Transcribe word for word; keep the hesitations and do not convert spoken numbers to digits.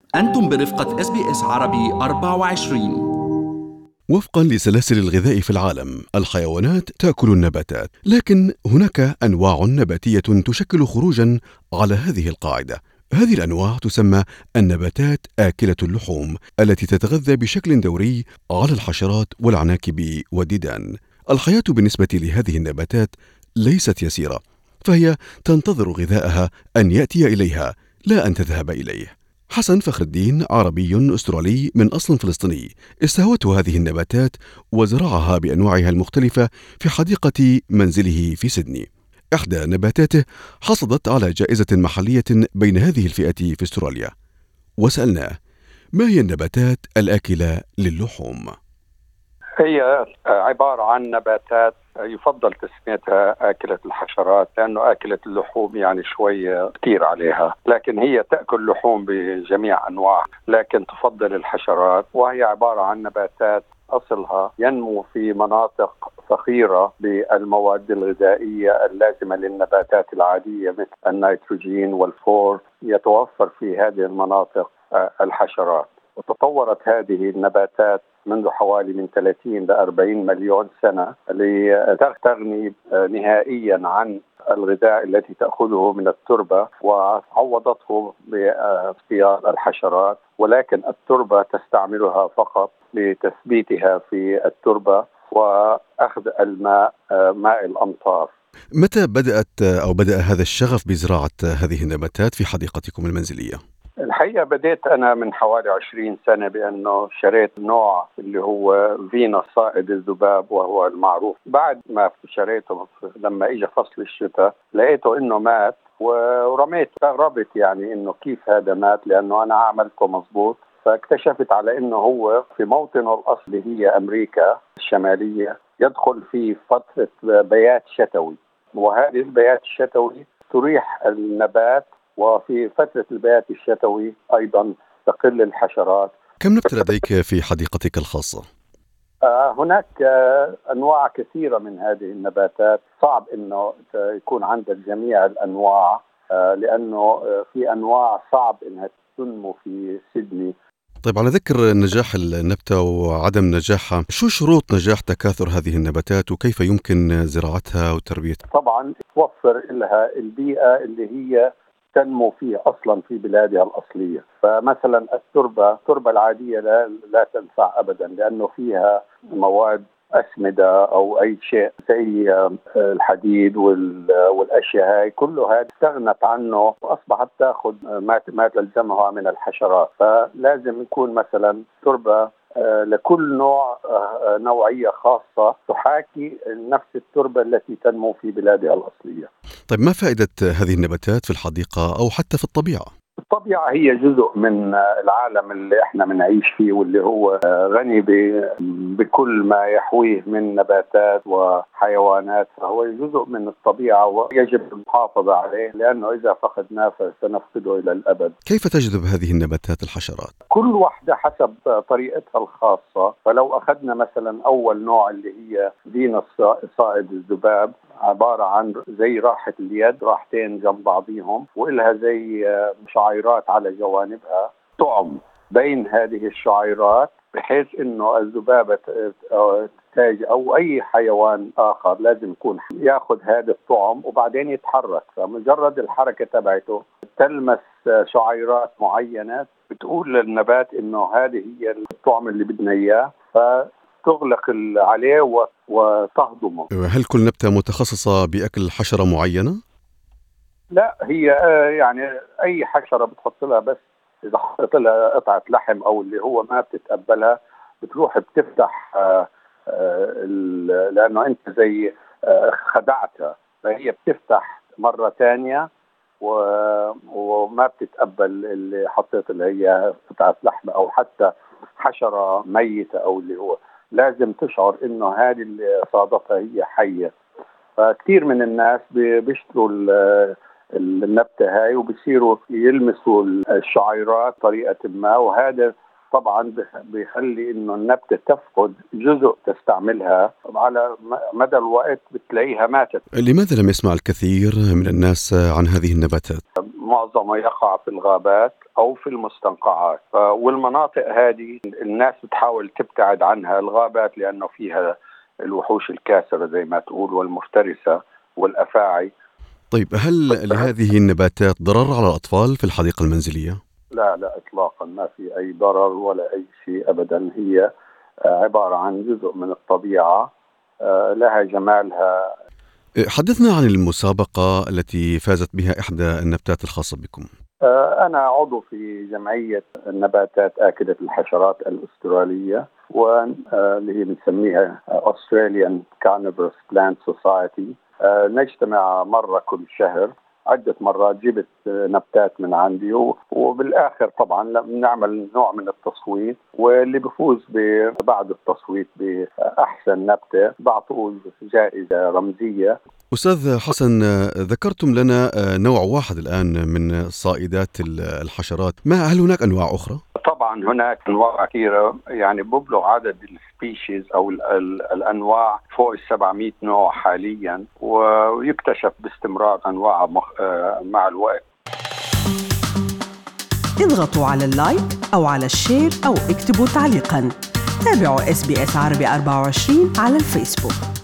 أنتم برفقة إس بي إس عربي أربعة وعشرين. وفقا لسلاسل الغذاء في العالم، الحيوانات تأكل النباتات، لكن هناك أنواع نباتية تشكل خروجا على هذه القاعدة. هذه الأنواع تسمى النباتات آكلة اللحوم، التي تتغذى بشكل دوري على الحشرات والعناكب والديدان. الحياة بالنسبة لهذه النباتات ليست يسيرة، فهي تنتظر غذائها أن يأتي إليها لا أن تذهب إليه. حسن فخر الدين عربي أسترالي من أصل فلسطيني، استهوته هذه النباتات وزرعها بأنواعها المختلفة في حديقة منزله في سيدني. إحدى نباتاته حصلت على جائزة محلية بين هذه الفئة في استراليا، وسألناه: ما هي النباتات الآكلة للحوم؟ هي عبارة عن نباتات يفضل تسميتها آكلة الحشرات، لأنه آكلة اللحوم يعني شوي كتير عليها، لكن هي تأكل لحوم بجميع أنواع، لكن تفضل الحشرات. وهي عبارة عن نباتات أصلها ينمو في مناطق فخيرة بالمواد الغذائية اللازمة للنباتات العادية مثل النيتروجين والفور، يتوفر في هذه المناطق الحشرات. وتطورت هذه النباتات منذ حوالي من ثلاثين إلى أربعين مليون سنة لتغني نهائيا عن الغذاء التي تأخذه من التربة، وعوضته باصطياد الحشرات، ولكن التربة تستعملها فقط لتثبيتها في التربة وأخذ الماء، ماء الأمطار. متى بدأت أو بدأ هذا الشغف بزراعة هذه النباتات في حديقتكم المنزلية؟ الحقيقة بديت أنا من حوالي عشرين سنة بأنه شريت نوع اللي هو فينوس صائد الذباب، وهو المعروف. بعد ما شريته لما إجا فصل الشتاء لقيته إنه مات ورميت. استغربت يعني إنه كيف هذا مات، لأنه أنا عملته مظبوط. فاكتشفت على إنه هو في موطنه الأصلي هي أمريكا الشمالية، يدخل في فترة بيات شتوي، وهذه البيات الشتوي تريح النبات، وفي فترة البيات الشتوي أيضا تقل الحشرات. كم نبتة لديك في حديقتك الخاصة؟ آه هناك آه أنواع كثيرة من هذه النباتات. صعب أنه يكون عندك جميع الأنواع، آه لأنه آه في أنواع صعب أنها تنمو في سيدني. طيب، على ذكر نجاح النبتة وعدم نجاحها، شو شروط نجاح تكاثر هذه النباتات وكيف يمكن زراعتها وتربيتها؟ طبعا توفر لها البيئة اللي هي تنمو فيه أصلا في بلادها الأصلية. فمثلا التربة التربة العادية لا, لا تنفع أبدا، لأنه فيها مواد أسمدة أو أي شيء زي الحديد والأشياء هاي كلها استغنت عنه، وأصبحت تأخذ ما ما تلزمها من الحشرات. فلازم يكون مثلا تربة لكل نوع نوعية خاصة تحاكي نفس التربة التي تنمو في بلادها الأصلية. طيب، ما فائدة هذه النباتات في الحديقة أو حتى في الطبيعة؟ الطبيعة هي جزء من العالم اللي احنا بنعيش فيه، واللي هو غني بكل ما يحويه من نباتات وحيوانات، فهو جزء من الطبيعة ويجب المحافظة عليه، لأنه إذا فقدناه سنفقده إلى الأبد. كيف تجذب هذه النباتات الحشرات؟ كل واحدة حسب طريقتها الخاصة. فلو أخذنا مثلا أول نوع اللي هي فينوس صائد الذباب، عبارة عن زي راحة اليد، راحتين جنب بعضيهم، وإلها زي شعيرات على جوانبها طعم بين هذه الشعيرات، بحيث إنه الذبابة تاج أو أي حيوان آخر لازم يكون يأخذ هذا الطعم وبعدين يتحرك. فمجرد الحركة تبعته تلمس شعيرات معينة بتقول للنبات إنه هذه هي الطعم اللي بدنا إياه، فتغلق عليه وتهضمه. هل كل نبتة متخصصة بأكل حشرة معينة؟ لا، هي يعني أي حشرة بتحط لها، بس إذا حطيت لها قطعة لحم أو اللي هو ما بتتقبلها بتروح بتفتح، لأنه أنت زي خدعتها، فهي بتفتح مرة تانية وما بتتقبل اللي حطيت اللي هي قطعة لحم أو حتى حشرة ميتة، أو اللي هو لازم تشعر إنه هذه اللي صادتها هي حية. فكثير من الناس بيشتروا النبتة هاي وبيصيروا يلمسوا الشعيرات طريقة ما، وهذا طبعا بيخلي إنه النبتة تفقد جزء تستعملها، على مدى الوقت بتلاقيها ماتت. لماذا لم يسمع الكثير من الناس عن هذه النباتات؟ معظمها يقع في الغابات أو في المستنقعات، والمناطق هذه الناس بتحاول تبتعد عنها، الغابات لأنه فيها الوحوش الكاسرة زي ما تقول والمفترسة والأفاعي. طيب، هل لهذه النباتات ضرر على الأطفال في الحديقة المنزلية؟ لا لا إطلاقا، ما في أي ضرر ولا أي شيء أبدا. هي عبارة عن جزء من الطبيعة، لها جمالها. حدثنا عن المسابقة التي فازت بها إحدى النباتات الخاصة بكم. أنا عضو في جمعية النباتات آكلة الحشرات الأسترالية، واللي هي بنسميها Australian Carnivorous Plant Society. نجتمع مرة كل شهر، عدة مرات جبت نباتات من عندي، وبالآخر طبعا بنعمل نوع من التصويت، واللي بفوز بعد التصويت بأحسن نبتة بعطوه جائزة رمزية. أستاذ حسن، ذكرتم لنا نوع واحد الآن من صائدات الحشرات، ما هل هناك أنواع أخرى؟ طبعا هناك أنواع كثيرة، يعني ببلغ عدد السبيشيز أو الأنواع فوق السبعمائة نوع حاليا، ويكتشف باستمرار أنواع مع الوقت. اضغطوا على اللايك أو على الشير أو اكتبوا تعليقا. تابعوا إس بي إس عربي أربعة وعشرين على الفيسبوك.